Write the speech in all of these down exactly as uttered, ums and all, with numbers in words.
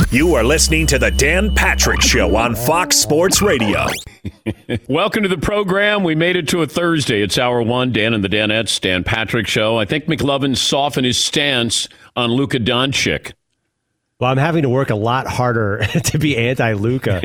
You are listening to the Dan Patrick Show on Fox Sports Radio. Welcome to the program. We made it to a Thursday. It's hour one. Dan and the Danettes, Dan Patrick Show. I think McLovin softened his stance on Luka Doncic. Well, I'm having to work a lot harder to be anti-Luka.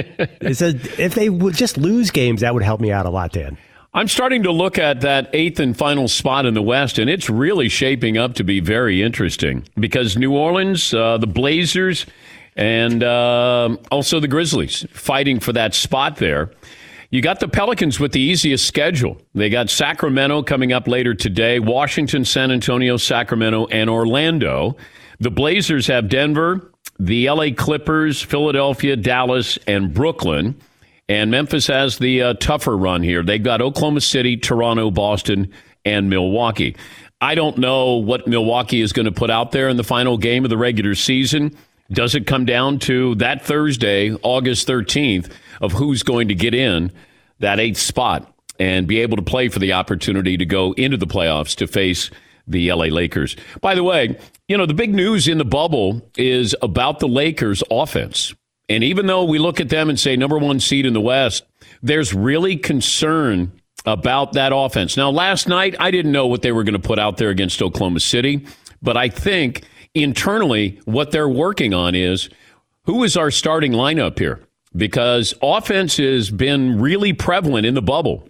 If they would just lose games, that would help me out a lot, Dan. I'm starting to look at that eighth and final spot in the West, and it's really shaping up to be very interesting because New Orleans, uh, the Blazers, and uh, also the Grizzlies fighting for that spot there. You got the Pelicans with the easiest schedule. They got Sacramento coming up later today, Washington, San Antonio, Sacramento, and Orlando. The Blazers have Denver, the L A Clippers, Philadelphia, Dallas, and Brooklyn. And Memphis has the uh, tougher run here. They've got Oklahoma City, Toronto, Boston, and Milwaukee. I don't know what Milwaukee is going to put out there in the final game of the regular season. Does it come down to that Thursday, August thirteenth, of who's going to get in that eighth spot and be able to play for the opportunity to go into the playoffs to face the L A Lakers? By the way, you know, the big news in the bubble is about the Lakers' offense. And even though we look at them and say number one seed in the West, there's really concern about that offense. Now, last night, I didn't know what they were going to put out there against Oklahoma City, but I think internally what they're working on is who is our starting lineup here? Because offense has been really prevalent in the bubble.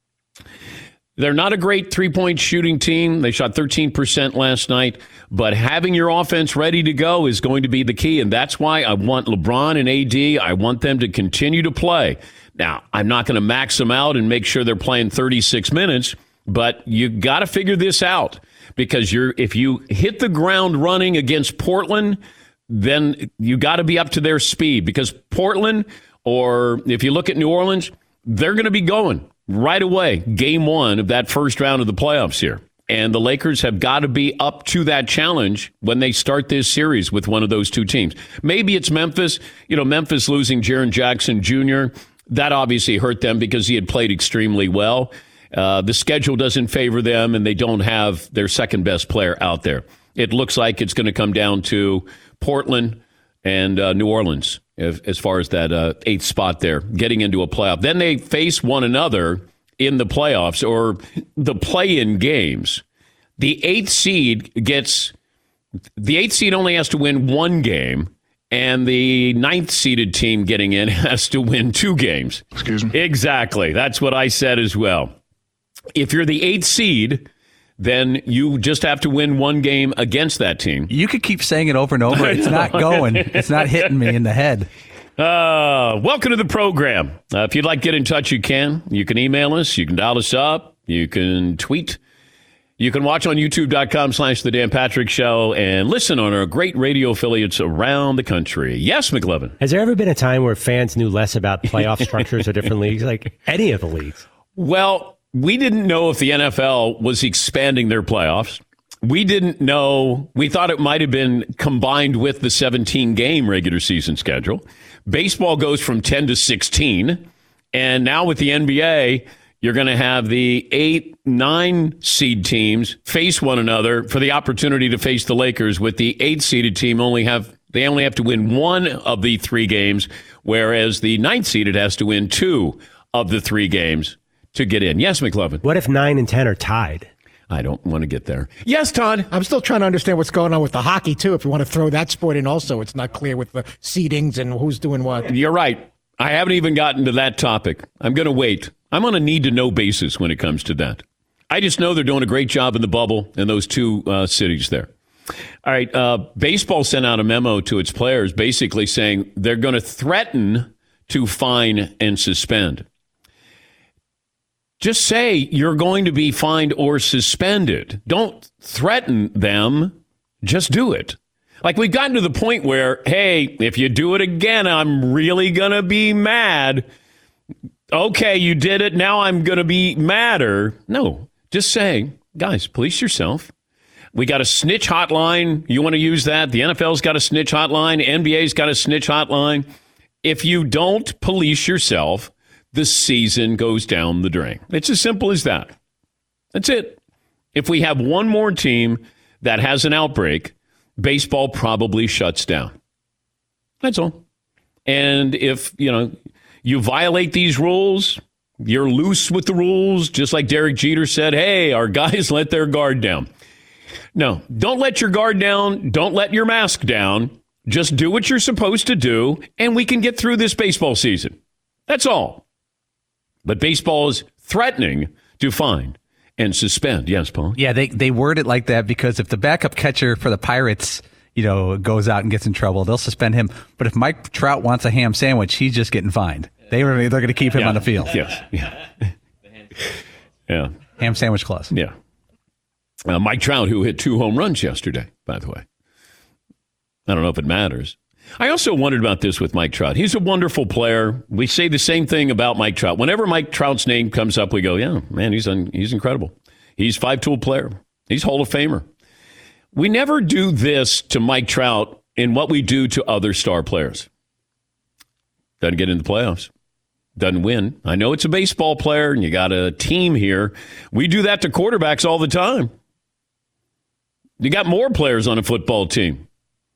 They're not a great three-point shooting team. They shot thirteen percent last night. But having your offense ready to go is going to be the key. And that's why I want LeBron and A D. I want them to continue to play. Now, I'm not going to max them out and make sure they're playing thirty-six minutes. But you got to figure this out. Because you're if you hit the ground running against Portland, then you got to be up to their speed. Because Portland, or if you look at New Orleans, they're going to be going right away, game one of that first round of the playoffs here. And the Lakers have got to be up to that challenge when they start this series with one of those two teams. Maybe it's Memphis. You know, Memphis losing Jaren Jackson Junior, that obviously hurt them because he had played extremely well. Uh, the schedule doesn't favor them, and they don't have their second-best player out there. It looks like it's going to come down to Portland and uh, New Orleans as, as far as that uh, eighth spot there, getting into a playoff. Then they face one another in the playoffs or the play-in games. The eighth seed gets the eighth seed only has to win one game, and the ninth seeded team getting in has to win two games. Excuse me. Exactly. That's what I said as well. If you're the eighth seed, then you just have to win one game against that team. You could keep saying it over and over. It's not going. It's not hitting me in the head. Uh, welcome to the program. Uh, if you'd like to get in touch, you can. You can email us. You can dial us up. You can tweet. You can watch on YouTube.com slash The Dan Patrick Show and listen on our great radio affiliates around the country. Yes, McLovin. Has there ever been a time where fans knew less about playoff structures or different leagues, like any of the leagues? Well, we didn't know if the N F L was expanding their playoffs. We didn't know. We thought it might have been combined with the seventeen-game regular season schedule. Baseball goes from ten to sixteen. And now with the N B A, you're going to have the eight, nine seed teams face one another for the opportunity to face the Lakers, with the eight-seeded team only have they only have to win one of the three games, whereas the ninth-seeded has to win two of the three games to get in. Yes, McLovin. What if nine and ten are tied? I don't want to get there. Yes, Todd. I'm still trying to understand what's going on with the hockey, too. If you want to throw that sport in also, it's not clear with the seedings and who's doing what. You're right. I haven't even gotten to that topic. I'm going to wait. I'm on a need-to-know basis when it comes to that. I just know they're doing a great job in the bubble in those two uh, cities there. All right. Uh, baseball sent out a memo to its players basically saying they're going to threaten to fine and suspend. Just say you're going to be fined or suspended. Don't threaten them. Just do it. Like, we've gotten to the point where, hey, if you do it again, I'm really going to be mad. Okay, you did it. Now I'm going to be madder. No, just say, guys, police yourself. We got a snitch hotline. You want to use that? The N F L's got a snitch hotline. N B A's got a snitch hotline. If you don't police yourself, the season goes down the drain. It's as simple as that. That's it. If we have one more team that has an outbreak, baseball probably shuts down. That's all. And if, you know, you violate these rules, you're loose with the rules, just like Derek Jeter said, hey, our guys let their guard down. No, don't let your guard down. Don't let your mask down. Just do what you're supposed to do, and we can get through this baseball season. That's all. But baseball is threatening to fine and suspend. Yes, Paul? Yeah, they, they word it like that because if the backup catcher for the Pirates, you know, goes out and gets in trouble, they'll suspend him. But if Mike Trout wants a ham sandwich, he's just getting fined. They were, they're going to keep him yeah. on the field. Yes. Yeah. yeah. Ham sandwich clause. Yeah. Uh, Mike Trout, who hit two home runs yesterday, by the way. I don't know if it matters. I also wondered about this with Mike Trout. He's a wonderful player. We say the same thing about Mike Trout. Whenever Mike Trout's name comes up, we go, yeah, man, he's un- he's incredible. He's five-tool player. He's Hall of Famer. We never do this to Mike Trout in what we do to other star players. Doesn't get in the playoffs. Doesn't win. I know it's a baseball player and you got a team here. We do that to quarterbacks all the time. You got more players on a football team.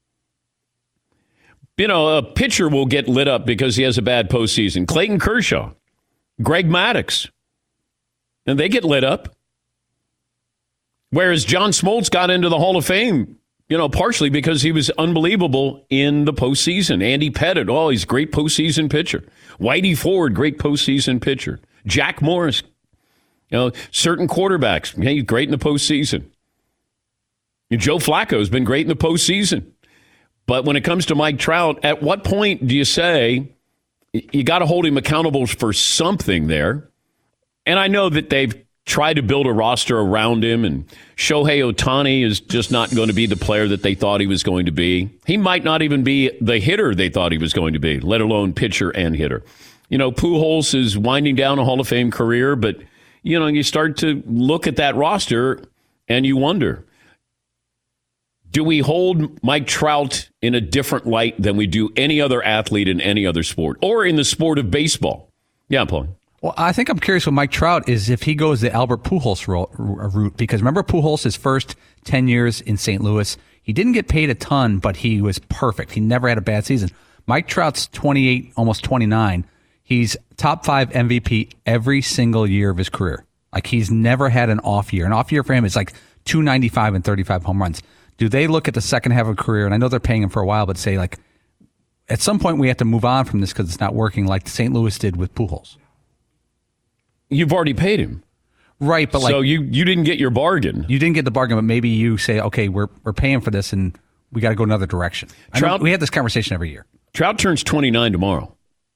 You know, a pitcher will get lit up because he has a bad postseason. Clayton Kershaw, Greg Maddux, and they get lit up. Whereas John Smoltz got into the Hall of Fame, you know, partially because he was unbelievable in the postseason. Andy Pettit, oh, he's a great postseason pitcher. Whitey Ford, great postseason pitcher. Jack Morris, you know, certain quarterbacks, yeah, he's great in the postseason. And Joe Flacco's been great in the postseason. But when it comes to Mike Trout, at what point do you say you got to hold him accountable for something there? And I know that they've tried to build a roster around him, and Shohei Ohtani is just not going to be the player that they thought he was going to be. He might not even be the hitter they thought he was going to be, let alone pitcher and hitter. You know, Pujols is winding down a Hall of Fame career, but, you know, you start to look at that roster and you wonder, do we hold Mike Trout in a different light than we do any other athlete in any other sport or in the sport of baseball? Yeah, Paul. Well, I think I'm curious with Mike Trout is if he goes the Albert Pujols route, because remember Pujols, his first ten years in Saint Louis, he didn't get paid a ton, but he was perfect. He never had a bad season. Mike Trout's twenty-eight, almost twenty-nine. He's top five M V P every single year of his career. Like he's never had an off year. An off year for him is like two ninety-five and thirty-five home runs. Do they look at the second half of a career, and I know they're paying him for a while, but say, like, at some point we have to move on from this because it's not working like Saint Louis did with Pujols? You've already paid him. Right, but like... So you, you didn't get your bargain. You didn't get the bargain, but maybe you say, okay, we're we're paying for this, and we got to go another direction. Trout, we have this conversation every year. Trout turns twenty-nine tomorrow.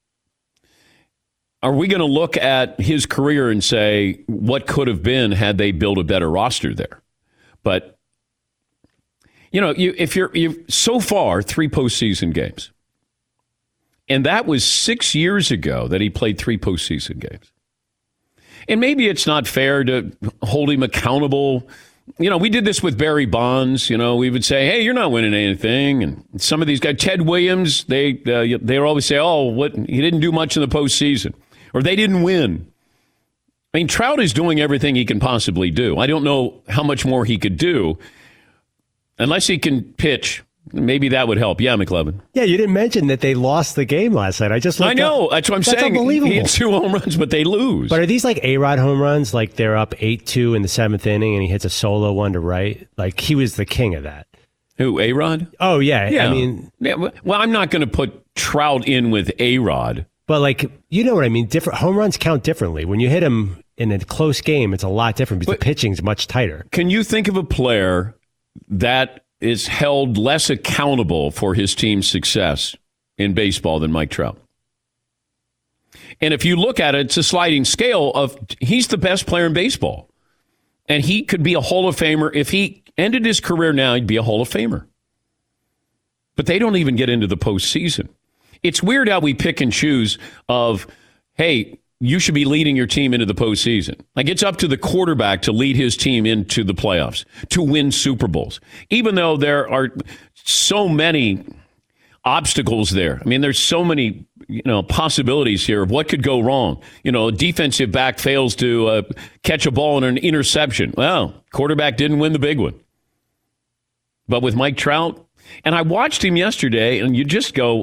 Are we going to look at his career and say, what could have been had they built a better roster there? But... You know, you, if you're you so far three postseason games, and that was six years ago that he played three postseason games. And maybe it's not fair to hold him accountable. You know, we did this with Barry Bonds. You know, we would say, "Hey, you're not winning anything." And some of these guys, Ted Williams, they uh, they always say, "Oh, what he didn't do much in the postseason, or they didn't win." I mean, Trout is doing everything he can possibly do. I don't know how much more he could do. Unless he can pitch, maybe that would help. Yeah, McLevin. Yeah, you didn't mention that they lost the game last night. I just looked I know. Up. That's what I'm That's saying. Unbelievable. He hit two home runs, but they lose. But are these like A-Rod home runs? Like they're up eight two in the seventh inning and he hits a solo one to right? Like he was the king of that. Who, A-Rod? Oh, yeah. yeah. I mean... Yeah, well, I'm not going to put Trout in with A-Rod. But like, you know what I mean? Different home runs count differently. When you hit them in a close game, it's a lot different because but the pitching's much tighter. Can you think of a player that is held less accountable for his team's success in baseball than Mike Trout? And if you look at it, it's a sliding scale of he's the best player in baseball. And he could be a Hall of Famer. If he ended his career now, he'd be a Hall of Famer. But they don't even get into the postseason. It's weird how we pick and choose of, hey, you should be leading your team into the postseason. Like it's up to the quarterback to lead his team into the playoffs, to win Super Bowls, even though there are so many obstacles there. I mean, there's so many, you know, possibilities here of what could go wrong. You know, a defensive back fails to uh, catch a ball in an interception. Well, quarterback didn't win the big one. But with Mike Trout, and I watched him yesterday, and you just go,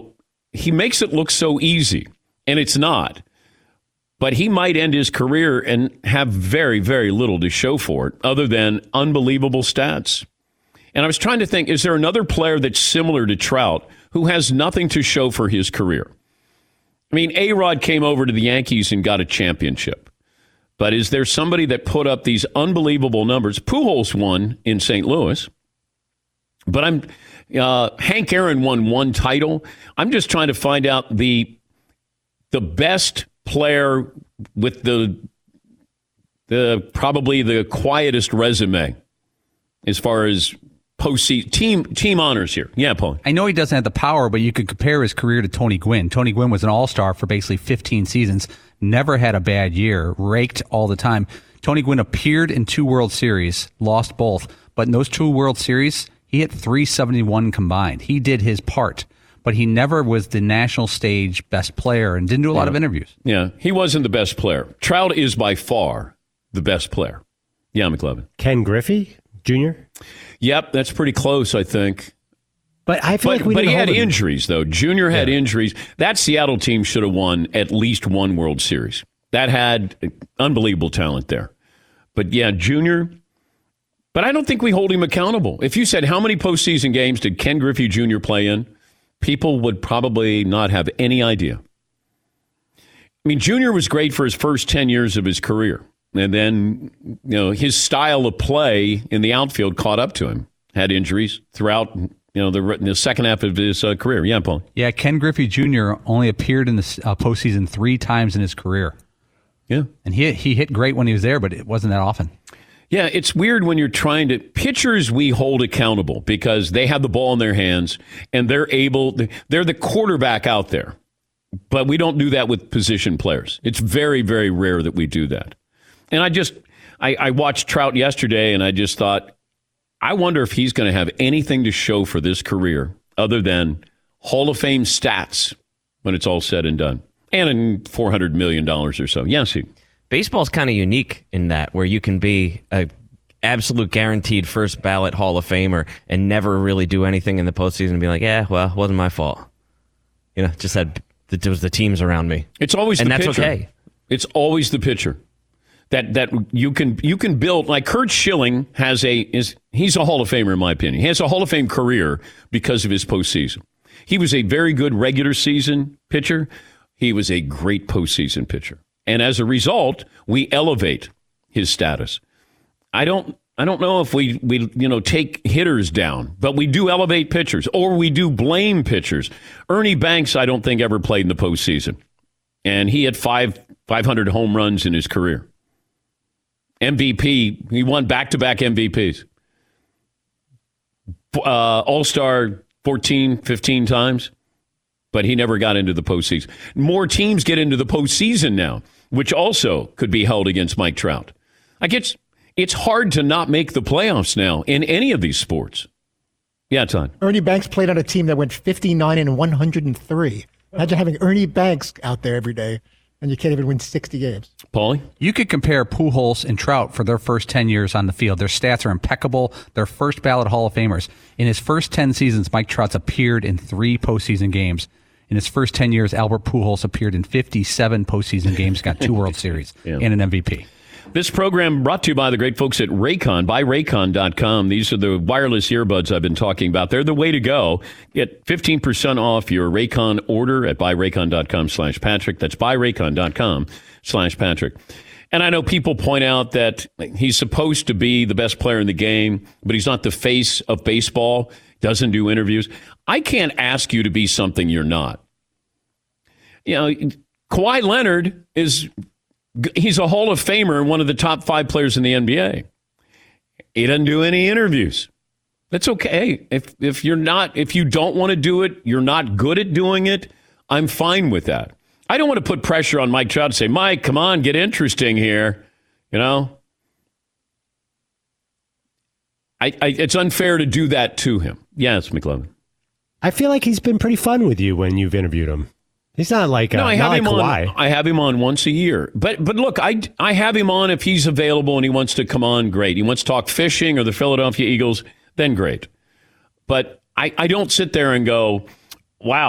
he makes it look so easy, and it's not. But he might end his career and have very, very little to show for it other than unbelievable stats. And I was trying to think, is there another player that's similar to Trout who has nothing to show for his career? I mean, A-Rod came over to the Yankees and got a championship. But is there somebody that put up these unbelievable numbers? Pujols won in Saint Louis. But I'm uh, Hank Aaron won one title. I'm just trying to find out the the best player with the the probably the quietest resume as far as postseason team team honors here. Yeah, Paul. I know he doesn't have the power, but you could compare his career to Tony Gwynn. Tony Gwynn was an all-star for basically fifteen seasons, never had a bad year, raked all the time. Tony Gwynn appeared in two World Series, lost both, but in those two World Series, he hit three seventy-one combined. He did his part, but he never was the national stage best player and didn't do a lot yeah. of interviews. Yeah, he wasn't the best player. Trout is by far the best player. Yeah, McLovin. Ken Griffey Junior? Yep, that's pretty close, I think. But I feel but, like we But didn't he had hold him. injuries, though. Junior had Yeah. injuries. That Seattle team should have won at least one World Series. That had unbelievable talent there. But yeah, Junior... But I don't think we hold him accountable. If you said, how many postseason games did Ken Griffey Junior play in? People would probably not have any idea. I mean, Junior was great for his first ten years of his career. And then, you know, his style of play in the outfield caught up to him. Had injuries throughout, you know, the, the second half of his uh, career. Yeah, Paul. Yeah, Ken Griffey Junior only appeared in the uh, postseason three times in his career. Yeah. And he he hit great when he was there, but it wasn't that often. Yeah, it's weird when you're trying to... Pitchers we hold accountable because they have the ball in their hands and they're able... They're the quarterback out there. But we don't do that with position players. It's very, very rare that we do that. And I just... I, I watched Trout yesterday and I just thought, I wonder if he's going to have anything to show for this career other than Hall of Fame stats when it's all said and done. And in four hundred million dollars or so. Yes, he... Baseball's kind of unique in that, where you can be a absolute guaranteed first ballot Hall of Famer and never really do anything in the postseason and be like, yeah, well, it wasn't my fault. You know, just had it was the teams around me. It's always and the that's pitcher. okay. It's always the pitcher. That that you can you can build, like Curt Schilling has a is he's a Hall of Famer in my opinion. He has a Hall of Fame career because of his postseason. He was a very good regular season pitcher. He was a great postseason pitcher. And as a result, we elevate his status. I don't I don't know if we, we you know take hitters down, but we do elevate pitchers, or we do blame pitchers. Ernie Banks, I don't think, ever played in the postseason. And he had five five hundred home runs in his career. M V P, he won back-to-back M V Ps. Uh, All-Star fourteen, fifteen times. But he never got into the postseason. More teams get into the postseason now, which also could be held against Mike Trout. Like it's it's hard to not make the playoffs now in any of these sports. Yeah, Todd. Ernie Banks played on a team that went fifty-nine and one hundred three. Imagine having Ernie Banks out there every day, and you can't even win sixty games. Paulie? You could compare Pujols and Trout for their first ten years on the field. Their stats are impeccable. They're first ballot Hall of Famers. In his first ten seasons, Mike Trout's appeared in three postseason games. In his first ten years, Albert Pujols appeared in fifty-seven postseason games, got two World Series, yeah. and an M V P. This program brought to you by the great folks at Raycon, buy raycon dot com. These are the wireless earbuds I've been talking about. They're the way to go. Get fifteen percent off your Raycon order at buy raycon dot com slash Patrick. That's buy raycon dot com slash Patrick. And I know people point out that he's supposed to be the best player in the game, but he's not the face of baseball, doesn't do interviews. I can't ask you to be something you're not. You know, Kawhi Leonard is, he's a Hall of Famer and one of the top five players in the N B A. He doesn't do any interviews. That's okay. If if you're not, if you don't want to do it, you're not good at doing it, I'm fine with that. I don't want to put pressure on Mike Trout to say, Mike, come on, get interesting here. You know? I, I it's unfair to do that to him. Yes, McLovin. I feel like he's been pretty fun with you when you've interviewed him. He's not like, uh, no, I have not him like Kawhi. on. I have him on once a year. But but look, I, I have him on if he's available and he wants to come on. Great. He wants to talk fishing or the Philadelphia Eagles. Then great. But I, I don't sit there and go, wow,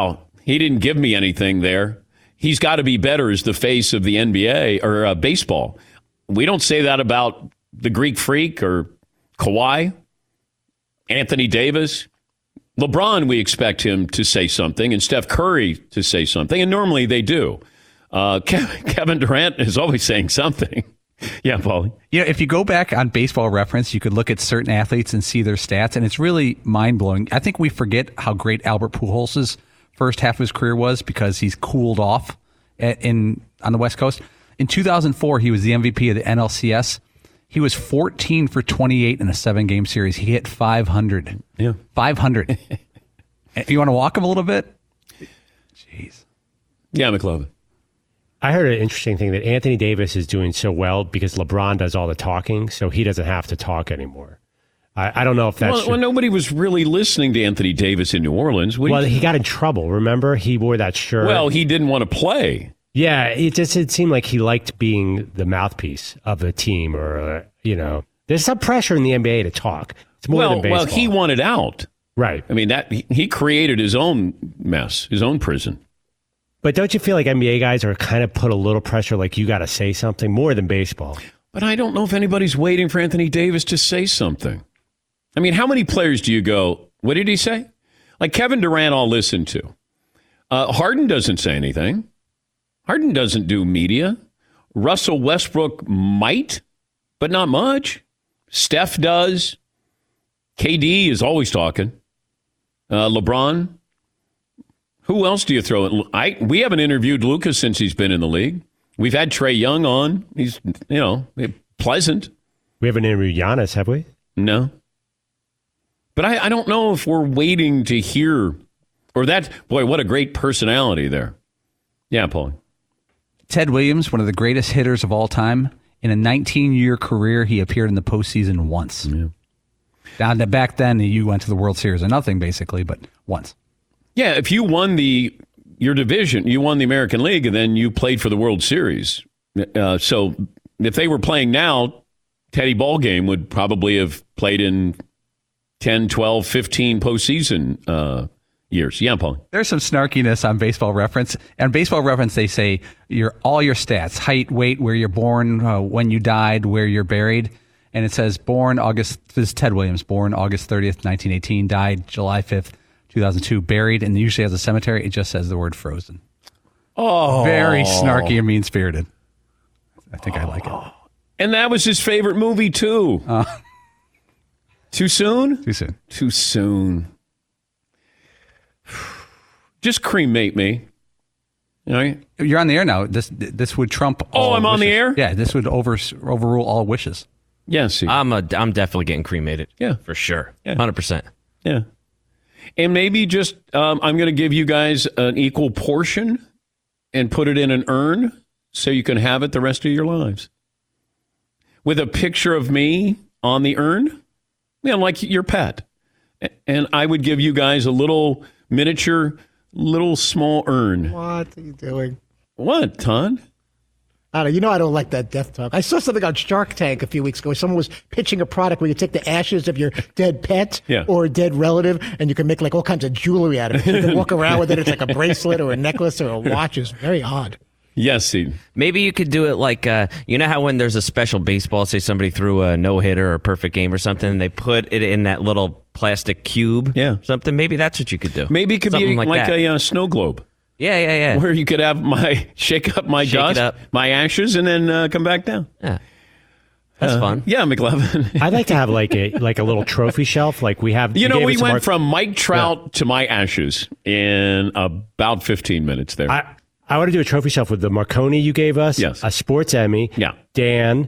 He didn't give me anything there. He's got to be better as the face of the N B A or uh, baseball. We don't say that about the Greek Freak or Kawhi, Anthony Davis. LeBron, we expect him to say something, and Steph Curry to say something, and normally they do. Uh, Kevin Durant is always saying something. Yeah, Paulie. You know, if you go back on Baseball Reference, you could look at certain athletes and see their stats, and it's really mind-blowing. I think we forget how great Albert Pujols' first half of his career was because he's cooled off at, in on the West Coast. In two thousand four, he was the M V P of the N L C S. He was fourteen for twenty-eight in a seven-game series. He hit five hundred. Yeah. five hundred. You want to walk him a little bit? Jeez. Yeah, McLovin. I heard an interesting thing that Anthony Davis is doing so well because LeBron does all the talking, so he doesn't have to talk anymore. I, I don't know if that's well, true. well, nobody was really listening to Anthony Davis in New Orleans. What Well, you- he got in trouble. Remember, he wore that shirt. well, he didn't want to play. Yeah, it just it seemed like he liked being the mouthpiece of the team, or uh, you know, there's some pressure in the N B A to talk. It's more Well, than baseball. well, he wanted out. Right. I mean, that he, he created his own mess, his own prison. But don't you feel like N B A guys are kind of put a little pressure, like you got to say something more than baseball? But I don't know if anybody's waiting for Anthony Davis to say something. I mean, how many players do you go, what did he say? Like Kevin Durant, I'll listen to. Uh, Harden doesn't say anything. Harden doesn't do media. Russell Westbrook might, but not much. Steph does. K D is always talking. Uh, LeBron. Who else do you throw in? I, we haven't interviewed Lucas since he's been in the league. We've had Trae Young on. He's, you know, pleasant. We haven't interviewed Giannis, have we? No. But I, I don't know if we're waiting to hear, or that, boy, what a great personality there. Yeah, Paul. Ted Williams, one of the greatest hitters of all time. In a nineteen-year career, he appeared in the postseason once. Yeah. Down to back then, you went to the World Series or nothing, basically, but once. Yeah, if you won the your division, you won the American League, and then you played for the World Series. Uh, so if they were playing now, Teddy Ballgame would probably have played in ten, twelve, fifteen postseason uh, years. Yeah, Paul. There's some snarkiness on Baseball Reference. And Baseball Reference, they say your all your stats, height, weight, where you're born, uh, when you died, where you're buried. And it says born August, this is Ted Williams, born August thirtieth, nineteen eighteen, died July fifth, two thousand two, buried, and usually has a cemetery. It just says the word frozen. Oh. Very snarky and mean-spirited. I think I like it. And that was his favorite movie, too. Uh, Too soon? too soon. Too soon. Just cremate me. All right. You're on the air now. This this would trump all Oh, I'm on the wishes. air? Yeah, this would over, overrule all wishes. Yeah, see. I'm a, I'm definitely getting cremated. Yeah. For sure. Yeah. one hundred percent. Yeah. And maybe just, um, I'm going to give you guys an equal portion and put it in an urn so you can have it the rest of your lives. With a picture of me on the urn, you know, like your pet. And I would give you guys a little miniature, little small urn. What are you doing? What, Ton? I don't know. You know I don't like that death talk. I saw something on Shark Tank a few weeks ago. Someone was pitching a product where you take the ashes of your dead pet Yeah. or a dead relative, and you can make like all kinds of jewelry out of it. You can walk around with it. It's like a bracelet or a necklace or a watch. It's very odd. Yes, Steve. Maybe you could do it like, uh, you know how when there's a special baseball, say somebody threw a no-hitter or a perfect game or something, and they put it in that little plastic cube Yeah. or something? Maybe that's what you could do. Maybe it could Something be like, like that. a uh, snow globe. Yeah, yeah, yeah. Where you could have my, shake up my Shake it dust, up. my ashes, and then uh, come back down. Yeah. That's fun. Yeah, McLevin. I'd like to have like a like a little trophy shelf, like we have. You know, gave we us some went art- from Mike Trout to my ashes in about fifteen minutes there. I I want to do a trophy shelf with the Marconi you gave us. Yes. A sports Emmy. Yeah. Dan.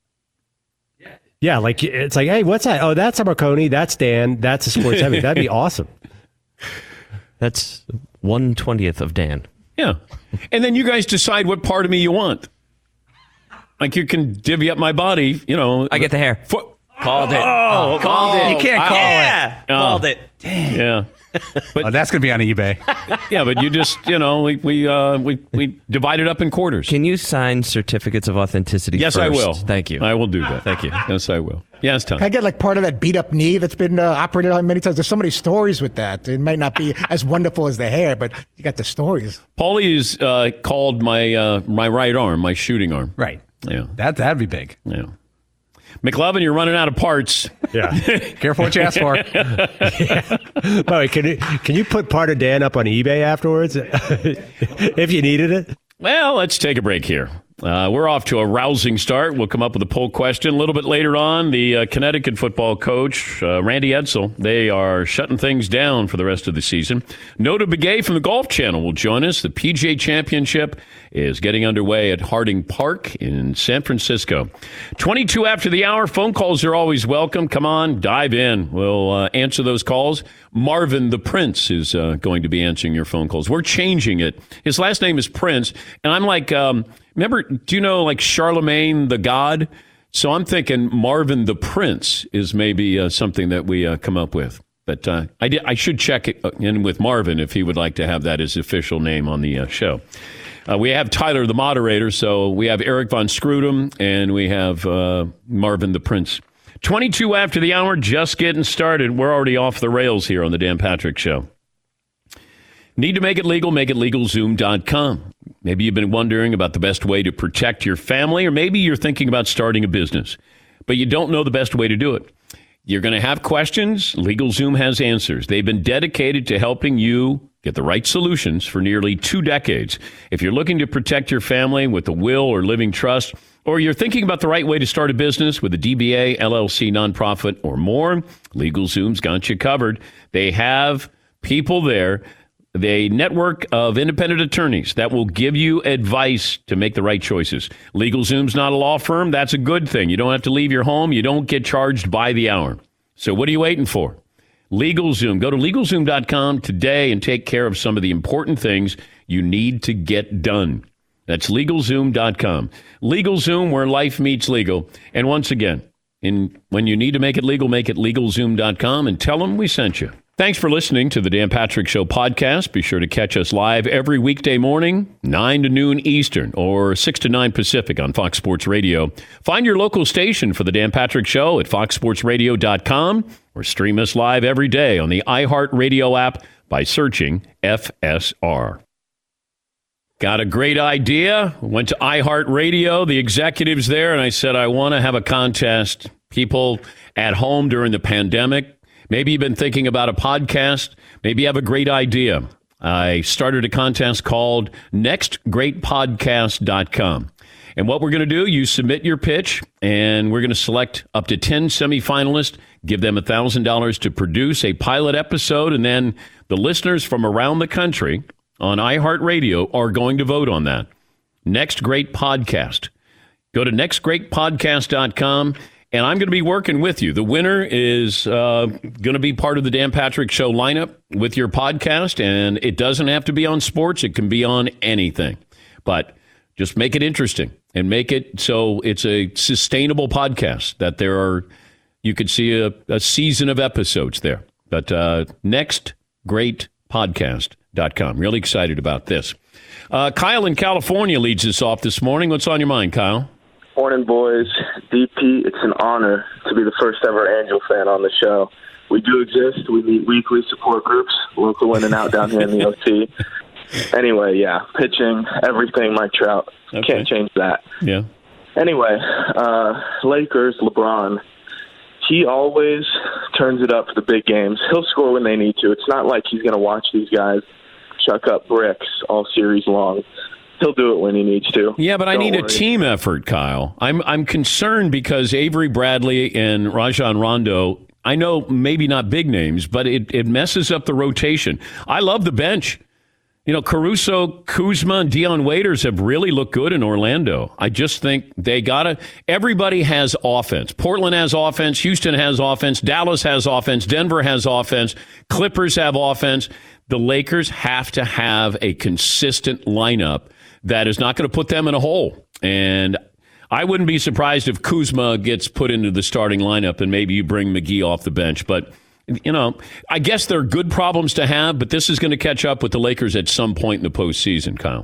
Yeah, like it's like, hey, what's that? Oh, that's a Marconi. That's Dan. That's a sports Emmy. That'd be awesome. That's one twentieth of Dan. Yeah. And then you guys decide what part of me you want. Like you can divvy up my body, you know. I get the hair. Fo- Called it. Oh, Called it. oh, You can't I- call it. Oh. Called it. Yeah. But oh, that's going to be on eBay. yeah, but you just, you know, we we uh, we we divide it up in quarters. Can you sign certificates of authenticity Yes, first? I will. Thank you. I will do that. Thank you. Yes, I will. Yes, Tom. Can I get like part of that beat up knee that's been uh, operated on many times? There's so many stories with that. It might not be as wonderful as the hair, but you got the stories. Paulie is uh, called my uh, my right arm, my shooting arm. Right. Yeah. That, that'd be big. Yeah. McLovin, you're running out of parts. Yeah. Careful what you ask for. yeah. By the way, can you, can you put part of Dan up on eBay afterwards if you needed it? Well, let's take a break here. Uh, we're off to a rousing start. We'll come up with a poll question a little bit later on. The uh, Connecticut football coach, uh, Randy Edsall, they are shutting things down for the rest of the season. Nota Begay from the Golf Channel will join us. The P G A Championship is getting underway at Harding Park in San Francisco. twenty-two after the hour. Phone calls are always welcome. Come on, dive in. We'll uh, answer those calls. Marvin the Prince is uh, going to be answering your phone calls. We're changing it. His last name is Prince, and I'm like... Um, Remember, do you know like Charlemagne the God? So I'm thinking Marvin the Prince is maybe uh, something that we uh, come up with. But uh, I, did, I should check it in with Marvin if he would like to have that as official name on the uh, show. Uh, we have Tyler, the moderator, so we have Eric Von Screwdem, and we have uh, Marvin the Prince. twenty-two after the hour, just getting started. We're already off the rails here on the Dan Patrick Show. Need to make it legal? Make it legal zoom dot com. Maybe you've been wondering about the best way to protect your family, or maybe you're thinking about starting a business, but you don't know the best way to do it. You're going to have questions. LegalZoom has answers. They've been dedicated to helping you get the right solutions for nearly two decades. If you're looking to protect your family with a will or living trust, or you're thinking about the right way to start a business with a D B A, L L C, nonprofit, or more, LegalZoom's got you covered. They have people there, the network of independent attorneys that will give you advice to make the right choices. LegalZoom's not a law firm. That's a good thing. You don't have to leave your home. You don't get charged by the hour. So what are you waiting for? LegalZoom. Go to LegalZoom dot com today and take care of some of the important things you need to get done. That's LegalZoom dot com. LegalZoom, where life meets legal. And once again, in, when you need to make it legal, make it LegalZoom dot com and tell them we sent you. Thanks for listening to the Dan Patrick Show podcast. Be sure to catch us live every weekday morning, nine to noon Eastern or six to nine Pacific on Fox Sports Radio. Find your local station for the Dan Patrick Show at fox sports radio dot com or stream us live every day on the iHeartRadio app by searching F S R. Got a great idea. Went to iHeartRadio, the executives there, and I said, I want to have a contest. People at home during the pandemic. Maybe you've been thinking about a podcast. Maybe you have a great idea. I started a contest called next great podcast dot com. And what we're going to do, you submit your pitch, and we're going to select up to ten semifinalists, give them one thousand dollars to produce a pilot episode, and then the listeners from around the country on iHeartRadio are going to vote on that. Next Great Podcast. Go to next great podcast dot com. And I'm going to be working with you. The winner is uh, going to be part of the Dan Patrick Show lineup with your podcast. And it doesn't have to be on sports. It can be on anything. But just make it interesting and make it so it's a sustainable podcast, that there are, you could see a, a season of episodes there. But uh, next great podcast dot com. Really excited about this. Uh, Kyle in California leads us off this morning. What's on your mind, Kyle? Morning, boys. D P, it's an honor to be the first ever Angel fan on the show. We do exist. We meet weekly support groups, local in and out down here in the O T. Anyway, yeah, pitching, everything, Mike Trout. Okay. Can't change that. Yeah. Anyway, uh, Lakers, LeBron, he always turns it up for the big games. He'll score when they need to. It's not like he's going to watch these guys chuck up bricks all series long. He'll do it when he needs to. Yeah, but I Don't need worry. a team effort, Kyle. I'm I'm concerned because Avery Bradley and Rajon Rondo, I know maybe not big names, but it, it messes up the rotation. I love the bench. You know, Caruso, Kuzma, and Dion Waiters have really looked good in Orlando. I just think they got to – everybody has offense. Portland has offense. Houston has offense. Dallas has offense. Denver has offense. Clippers have offense. The Lakers have to have a consistent lineup that is not going to put them in a hole. And I wouldn't be surprised if Kuzma gets put into the starting lineup and maybe you bring McGee off the bench. But you know, I guess they're good problems to have, but this is going to catch up with the Lakers at some point in the postseason, Kyle.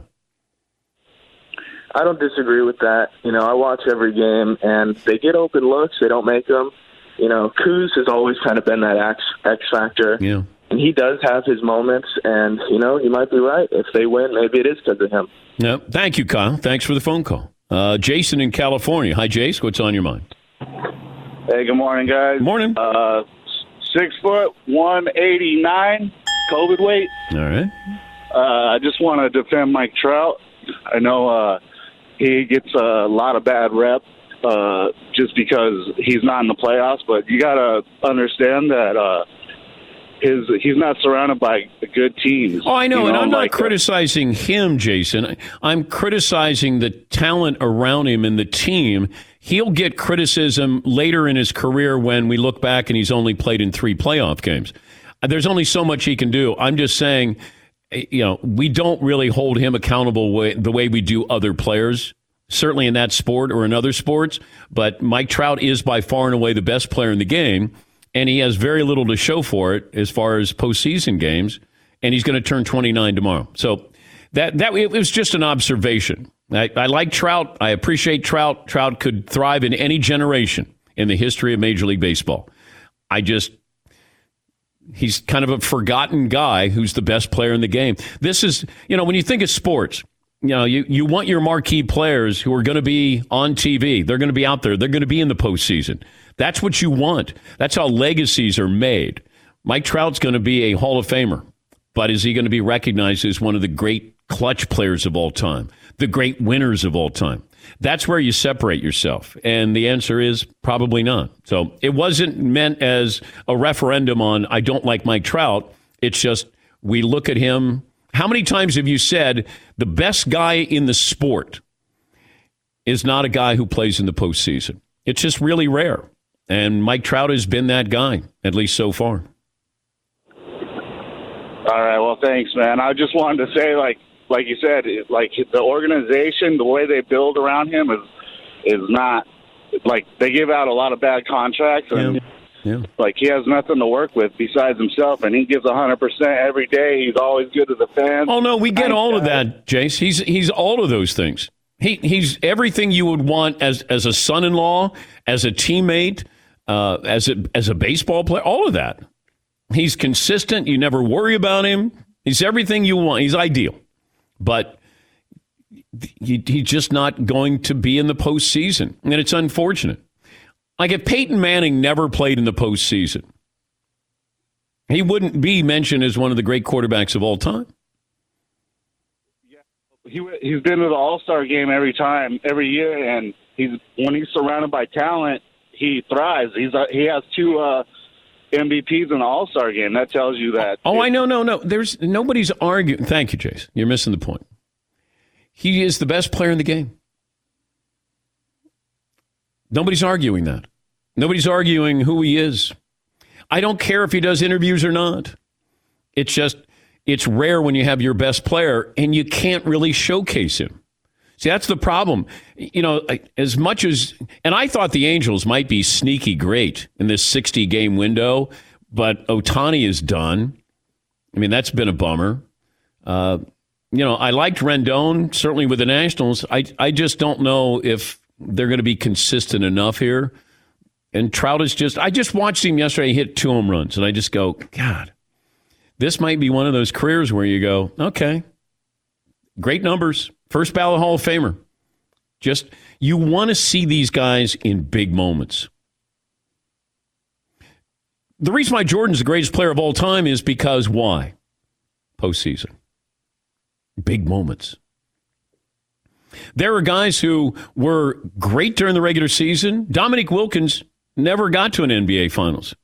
I don't disagree with that. You know, I watch every game, and they get open looks. They don't make them. You know, Kuz has always kind of been that X, X factor. Yeah. And he does have his moments, and, you know, you might be right. If they win, maybe it is because of him. Yeah. Thank you, Kyle. Thanks for the phone call. Uh, Jason in California. Hi, Jace. What's on your mind? Hey, good morning, guys. Morning. Uh, six foot, one eighty-nine, COVID weight. All right. Uh, I just want to defend Mike Trout. I know uh, he gets a lot of bad rep uh, just because he's not in the playoffs, but you got to understand that uh, his he's not surrounded by good teams. Oh, I know, you know and I'm like not criticizing him, Jason. I'm criticizing the talent around him and the team. He'll get criticism later in his career when we look back and he's only played in three playoff games. There's only so much he can do. I'm just saying, you know, we don't really hold him accountable way, the way we do other players, certainly in that sport or in other sports. But Mike Trout is by far and away the best player in the game, and he has very little to show for it as far as postseason games, and he's going to turn twenty-nine tomorrow. So that that it was just an observation. I, I like Trout. I appreciate Trout. Trout could thrive in any generation in the history of Major League Baseball. I just, he's kind of a forgotten guy who's the best player in the game. This is, you know, when you think of sports, you know, you, you want your marquee players who are going to be on T V. They're going to be out there. They're going to be in the postseason. That's what you want. That's how legacies are made. Mike Trout's going to be a Hall of Famer, but is he going to be recognized as one of the great clutch players of all time, the great winners of all time? That's where you separate yourself. And the answer is probably not. So it wasn't meant as a referendum on I don't like Mike Trout. It's just we look at him. How many times have you said the best guy in the sport is not a guy who plays in the postseason? It's just really rare. And Mike Trout has been that guy, at least so far. All right, well, thanks, man. I just wanted to say, like, like you said, it, like the organization, the way they build around him is is not like they give out a lot of bad contracts, and Yeah. Yeah. like he has nothing to work with besides himself, and he gives a hundred percent every day. He's always good to the fans. Oh no, we get Nice all guy. of that, Jace. He's he's all of those things. He he's everything you would want as as a son-in-law, as a teammate, uh, as a as a baseball player. All of that. He's consistent. You never worry about him. He's everything you want. He's ideal. But he, he's just not going to be in the postseason. And it's unfortunate. Like if Peyton Manning never played in the postseason, he wouldn't be mentioned as one of the great quarterbacks of all time. He he's been to the All-Star game every time, every year, and he's when he's surrounded by talent, he thrives. He's uh, he has two uh, M V Ps in the All-Star game. That tells you that. Oh, I know, no, no. There's nobody's arguing. Thank you, Jace. You're missing the point. He is the best player in the game. Nobody's arguing that. Nobody's arguing who he is. I don't care if he does interviews or not. It's just, it's rare when you have your best player and you can't really showcase him. See, that's the problem. You know, as much as, and I thought the Angels might be sneaky great in this sixty-game window, but Ohtani is done. I mean, that's been a bummer. Uh, you know, I liked Rendon, certainly with the Nationals. I, I just don't know if they're going to be consistent enough here. And Trout is just, I just watched him yesterday hit two home runs, and I just go, God, this might be one of those careers where you go, okay, great numbers. First ballot Hall of Famer. Just, you want to see these guys in big moments. The reason why Jordan's the greatest player of all time is because why? Postseason. Big moments. There are guys who were great during the regular season. Dominique Wilkins never got to an N B A Finals.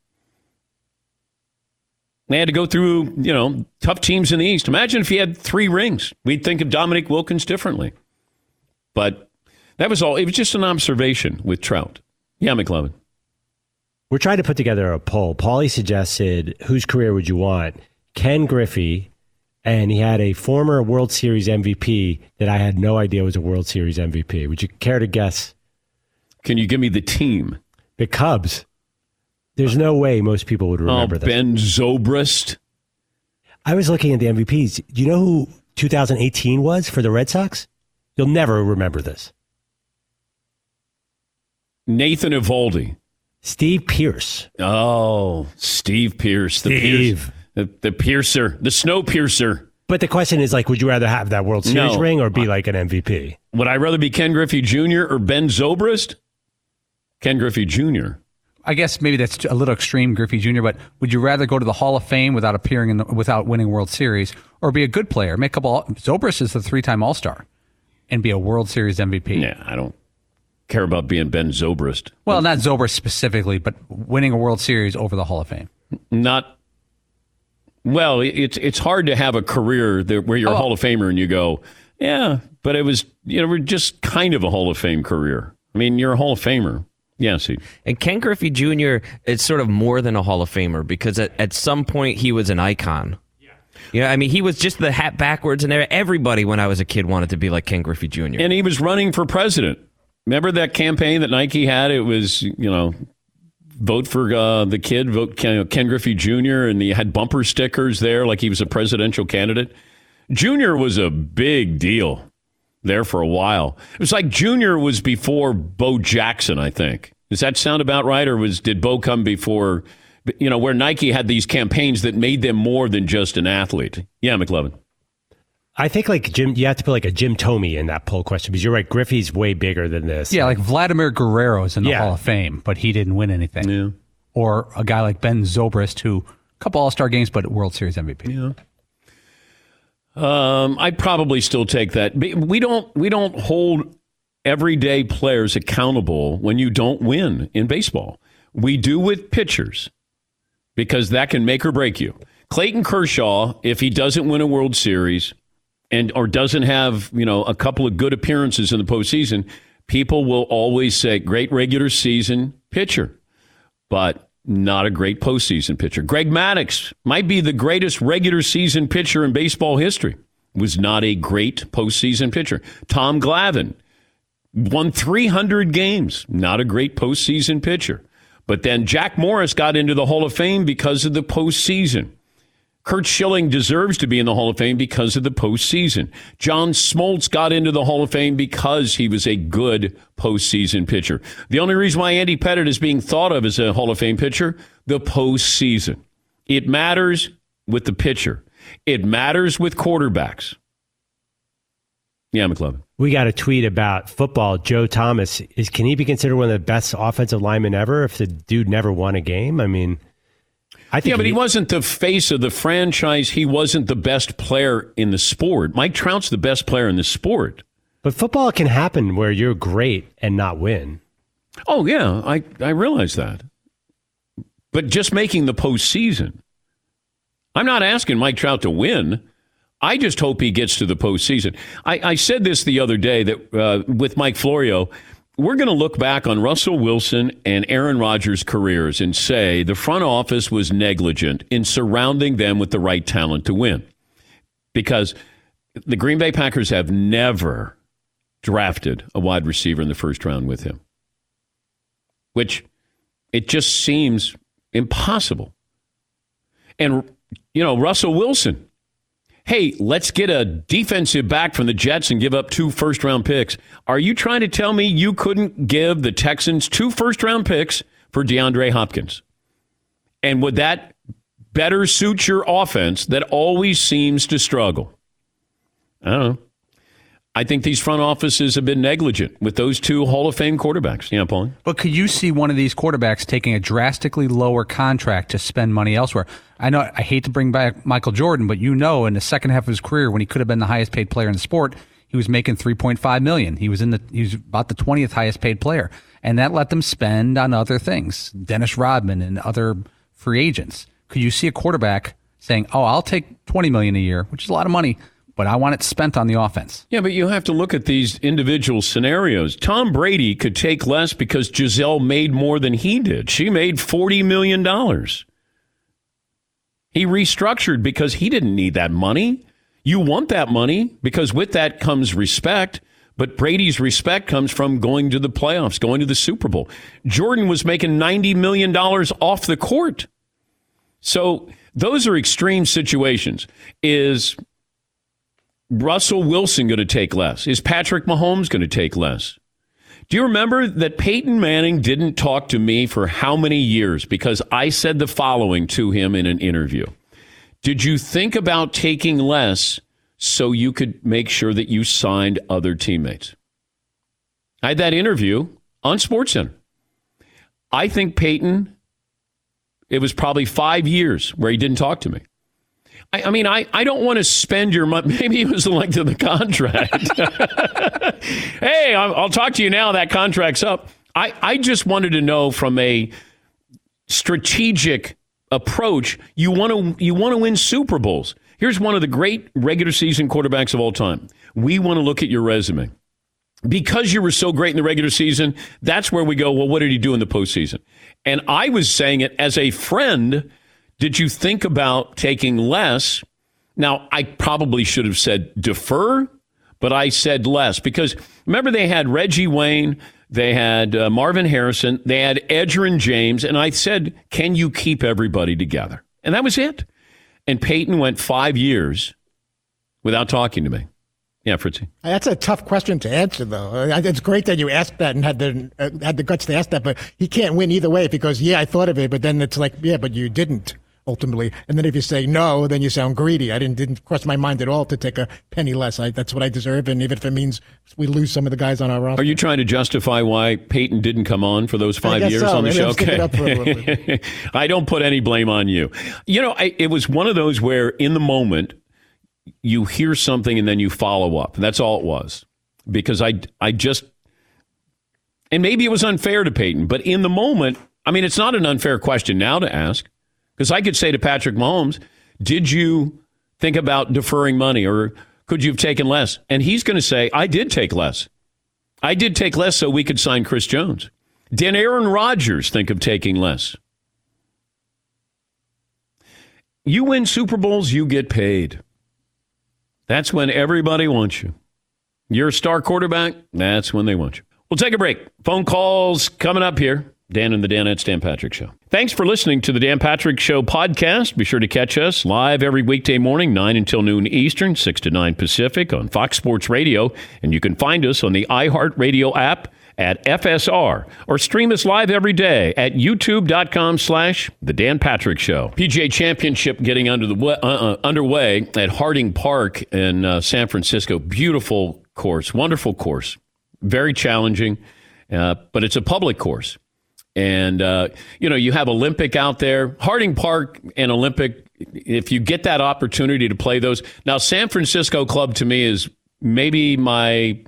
They had to go through, you know, tough teams in the East. Imagine if he had three rings. We'd think of Dominique Wilkins differently. But that was all. It was just an observation with Trout. Yeah, McLovin. We're trying to put together a poll. Paulie suggested, whose career would you want? Ken Griffey, and he had a former World Series M V P that I had no idea was a World Series M V P. Would you care to guess? Can you give me the team? The Cubs. There's no way most people would remember oh, this. Ben Zobrist. I was looking at the M V Ps. Do you know who two thousand eighteen was for the Red Sox? You'll never remember this. Nathan Eovaldi. Steve Pearce. Oh, Steve Pearce. The Steve. Pierce, the, the piercer. The snow piercer. But the question is, like, would you rather have that World Series No. ring or be like an M V P? Would I rather be Ken Griffey Junior or Ben Zobrist? Ken Griffey Junior I guess maybe that's a little extreme, Griffey Junior, but would you rather go to the Hall of Fame without appearing in the, without winning World Series, or be a good player, make a couple? Zobrist is the three-time All-Star, and be a World Series M V P? Yeah, I don't care about being Ben Zobrist. Well, not Zobrist specifically, but winning a World Series over the Hall of Fame. Not well. It's it's hard to have a career that, where you're Oh. a Hall of Famer and you go, yeah, but it was you know just kind of a Hall of Fame career. I mean, you're a Hall of Famer. Yes, he. And Ken Griffey Junior is sort of more than a Hall of Famer because at, at some point he was an icon. Yeah, I mean, he was just the hat backwards, and everybody when I was a kid wanted to be like Ken Griffey Junior And he was running for president. Remember that campaign that Nike had? It was, you know, vote for uh, the kid, vote Ken, Ken Griffey Junior, and he had bumper stickers there like he was a presidential candidate. Junior was a big deal there for a while. It was like Junior was before Bo Jackson, I think. Does that sound about right? Or was did Bo come before, you know, where Nike had these campaigns that made them more than just an athlete? Yeah, McLovin. I think like Jim, you have to put like a Jim Tomey in that poll question because you're right. Griffey's way bigger than this. Yeah, like Vladimir Guerrero is in the Yeah. Hall of Fame, but he didn't win anything. Yeah. Or a guy like Ben Zobrist, who a couple All-Star games, but World Series M V P. Yeah. Um, I'd probably still take that. We don't we don't hold everyday players accountable when you don't win in baseball. We do with pitchers because that can make or break you. Clayton Kershaw, if he doesn't win a World Series and or doesn't have, you know, a couple of good appearances in the postseason, people will always say great regular season pitcher, but not a great postseason pitcher. Greg Maddux might be the greatest regular season pitcher in baseball history. Was not a great postseason pitcher. Tom Glavine won three hundred games. Not a great postseason pitcher. But then Jack Morris got into the Hall of Fame because of the postseason. Curt Schilling deserves to be in the Hall of Fame because of the postseason. John Smoltz got into the Hall of Fame because he was a good postseason pitcher. The only reason why Andy Pettitte is being thought of as a Hall of Fame pitcher, the postseason. It matters with the pitcher. It matters with quarterbacks. Yeah, McLovin. We got a tweet about football. Joe Thomas, is can he be considered one of the best offensive linemen ever if the dude never won a game? I mean, I think yeah, but he, he wasn't the face of the franchise. He wasn't the best player in the sport. Mike Trout's the best player in the sport. But football can happen where you're great and not win. Oh, yeah, I, I realize that. But just making the postseason. I'm not asking Mike Trout to win. I just hope he gets to the postseason. I, I said this the other day that uh, with Mike Florio, we're going to look back on Russell Wilson and Aaron Rodgers' careers and say the front office was negligent in surrounding them with the right talent to win. Because the Green Bay Packers have never drafted a wide receiver in the first round with him, which it just seems impossible. And, you know, Russell Wilson, hey, let's get a defensive back from the Jets and give up two first-round picks. Are you trying to tell me you couldn't give the Texans two first-round picks for DeAndre Hopkins? And would that better suit your offense that always seems to struggle? I don't know. I think these front offices have been negligent with those two Hall of Fame quarterbacks. Yeah, Pauline? But could you see one of these quarterbacks taking a drastically lower contract to spend money elsewhere? I know I hate to bring back Michael Jordan, but you know in the second half of his career when he could have been the highest paid player in the sport, he was making three point five million dollars. He was in the he was about the twentieth highest paid player. And that let them spend on other things. Dennis Rodman and other free agents. Could you see a quarterback saying, "Oh, I'll take twenty million dollars a year," which is a lot of money, but I want it spent on the offense? Yeah, but you have to look at these individual scenarios. Tom Brady could take less because Giselle made more than he did. She made forty million dollars. He restructured because he didn't need that money. You want that money because with that comes respect. But Brady's respect comes from going to the playoffs, going to the Super Bowl. Jordan was making ninety million dollars off the court. So those are extreme situations. Is Russell Wilson going to take less? Is Patrick Mahomes going to take less? Do you remember that Peyton Manning didn't talk to me for how many years because I said the following to him in an interview? Did you think about taking less so you could make sure that you signed other teammates? I had that interview on SportsCenter. I think Peyton, it was probably five years where he didn't talk to me. I, I mean, I, I don't want to spend your money. Maybe it was the length of the contract. Hey, I'll, I'll talk to you now. That contract's up. I, I just wanted to know from a strategic approach, you want to you want to win Super Bowls. Here's one of the great regular season quarterbacks of all time. We want to look at your resume. Because you were so great in the regular season, that's where we go, well, what did he do in the postseason? And I was saying it as a friend. Did you think about taking less? Now, I probably should have said defer, but I said less because remember they had Reggie Wayne, they had uh, Marvin Harrison, they had Edgerrin James, and I said, can you keep everybody together? And that was it. And Peyton went five years without talking to me. Yeah, Fritzy. That's a tough question to answer, though. It's great that you asked that and had the uh, had the guts to ask that, but he can't win either way because, yeah, I thought of it, but then it's like, yeah, but you didn't. Ultimately, and then if you say no, then you sound greedy. I didn't didn't cross my mind at all to take a penny less. I, that's what I deserve, and even if it means we lose some of the guys on our roster. Are you trying to justify why Peyton didn't come on for those five years so. on the Maybe show? I'll stick it up for a little bit. I don't put any blame on you. You know, I, it was one of those where in the moment you hear something and then you follow up. That's all it was, because I I just and maybe it was unfair to Peyton, but in the moment, I mean, it's not an unfair question now to ask. Because I could say to Patrick Mahomes, did you think about deferring money or could you have taken less? And he's going to say, I did take less. I did take less so we could sign Chris Jones. Did Aaron Rodgers think of taking less? You win Super Bowls, you get paid. That's when everybody wants you. You're a star quarterback, that's when they want you. We'll take a break. Phone calls coming up here. Dan and the Danettes, Dan Patrick Show. Thanks for listening to the Dan Patrick Show podcast. Be sure to catch us live every weekday morning, nine until noon Eastern, six to nine Pacific on Fox Sports Radio. And you can find us on the iHeartRadio app at F S R or stream us live every day at youtube.com slash The Dan Patrick Show. P G A Championship getting under the uh, uh, underway at Harding Park in uh, San Francisco. Beautiful course, wonderful course, very challenging, uh, but it's a public course. And, uh, you know, you have Olympic out there. Harding Park and Olympic, if you get that opportunity to play those. Now, San Francisco Club to me is maybe my,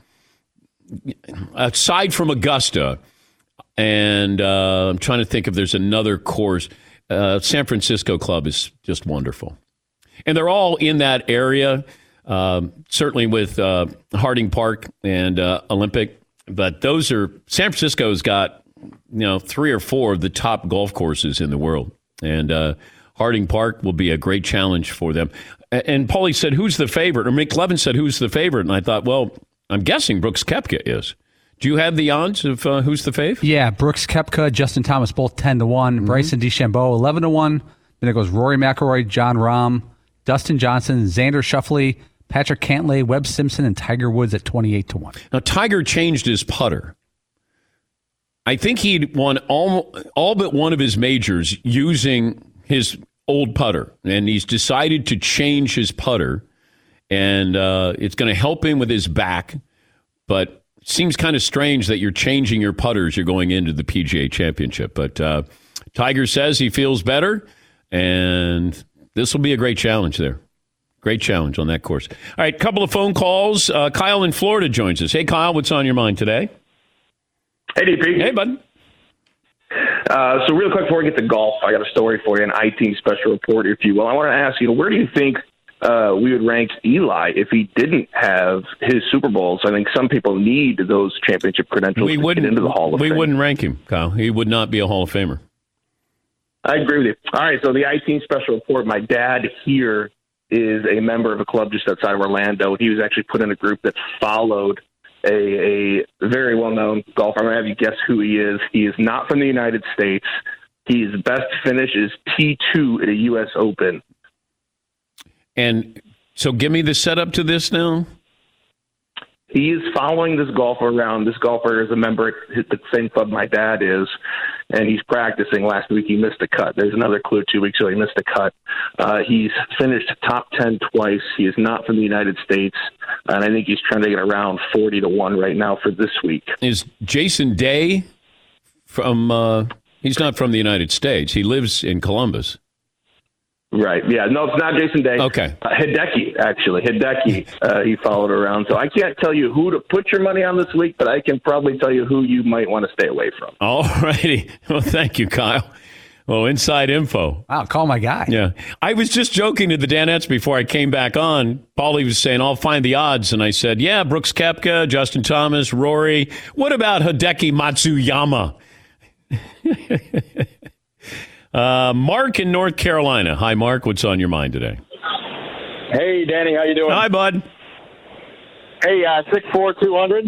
aside from Augusta, and uh, I'm trying to think if there's another course. Uh, San Francisco Club is just wonderful. And they're all in that area, um, certainly with uh, Harding Park and uh, Olympic. But those are, San Francisco's got, you know, three or four of the top golf courses in the world. And uh, Harding Park will be a great challenge for them. And Paulie said, who's the favorite? Or Mick Levin said, who's the favorite? And I thought, well, I'm guessing Brooks Koepka is. Do you have the odds of uh, who's the fave? Yeah, Brooks Koepka, Justin Thomas, both ten to one. Mm-hmm. Bryson DeChambeau, eleven to one. Then it goes Rory McIlroy, John Rahm, Dustin Johnson, Xander Schauffele, Patrick Cantlay, Webb Simpson, and Tiger Woods at twenty-eight to one. Now, Tiger changed his putter. I think he'd won all, all but one of his majors using his old putter, and he's decided to change his putter, and uh, it's going to help him with his back, but it seems kind of strange that you're changing your putters. You're going into the P G A Championship, but uh, Tiger says he feels better, and this will be a great challenge there. Great challenge on that course. All right, couple of phone calls. Uh, Kyle in Florida joins us. Hey, Kyle, what's on your mind today? Hey, D P. Hey, bud. Uh, so real quick before we get to golf, I got a story for you, an I-team special report, if you will. I want to ask you, where do you think uh, we would rank Eli if he didn't have his Super Bowls? I think some people need those championship credentials we to wouldn't, get into the Hall of we Fame. We wouldn't rank him, Kyle. He would not be a Hall of Famer. I agree with you. All right, so the I-team special report, my dad here is a member of a club just outside of Orlando. He was actually put in a group that followed a, a very well-known golfer. I'm going to have you guess who he is. He is not from the United States. His best finish is T two at a U S Open. And so give me the setup to this now. He is following this golfer around. This golfer is a member at the same club my dad is, and he's practicing. Last week he missed a cut. There's another clue two weeks ago he missed a cut. Uh, he's finished top ten twice. He is not from the United States, and I think he's trying to get around forty to one right now for this week. Is Jason Day from, uh, he's not from the United States. He lives in Columbus. Right. Yeah. No, it's not Jason Day. Okay. Uh, Hideki, actually. Hideki, uh, he followed around. So I can't tell you who to put your money on this week, but I can probably tell you who you might want to stay away from. All righty. Well, thank you, Kyle. Well, inside info. Wow, call my guy. Yeah. I was just joking to the Danettes before I came back on. Paulie was saying, I'll find the odds. And I said, yeah, Brooks Koepka, Justin Thomas, Rory. What about Hideki Matsuyama? Uh, Mark in North Carolina. Hi, Mark. What's on your mind today? Hey, Danny. How you doing? Hi, bud. Hey, uh, six four, two hundred.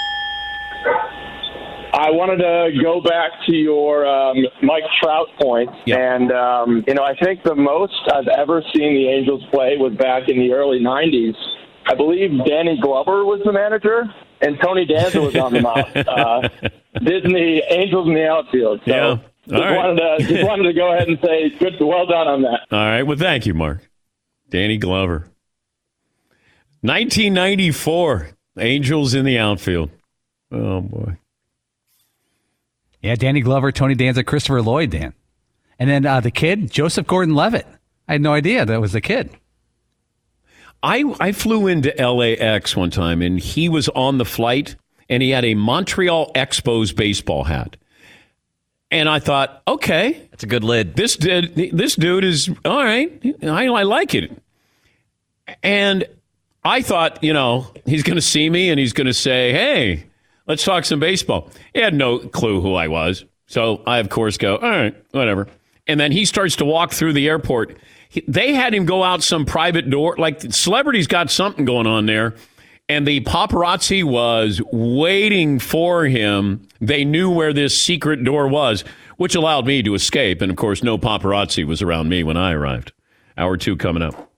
I wanted to go back to your um, Mike Trout point. Yep. And, um, you know, I think the most I've ever seen the Angels play was back in the early nineties. I believe Danny Glover was the manager, and Tony Danza was on the mound. Uh, Disney Angels in the outfield. So. Yeah. Just, right. wanted to, just wanted to go ahead and say good, well done on that. All right. Well, thank you, Mark. Danny Glover. nineteen ninety-four, Angels in the outfield. Oh, boy. Yeah, Danny Glover, Tony Danza, Christopher Lloyd, Dan. And then uh, the kid, Joseph Gordon-Levitt. I had no idea that was the kid. I, I flew into L A X one time, and he was on the flight, and he had a Montreal Expos baseball hat. And I thought, okay, that's a good lid. This did. This dude is all right. I, I like it. And I thought, you know, he's going to see me and he's going to say, "Hey, let's talk some baseball." He had no clue who I was, so I of course go, "All right, whatever." And then he starts to walk through the airport. He, they had him go out some private door, like celebrities got something going on there. And the paparazzi was waiting for him. They knew where this secret door was, which allowed me to escape. And, of course, no paparazzi was around me when I arrived. Hour two coming up.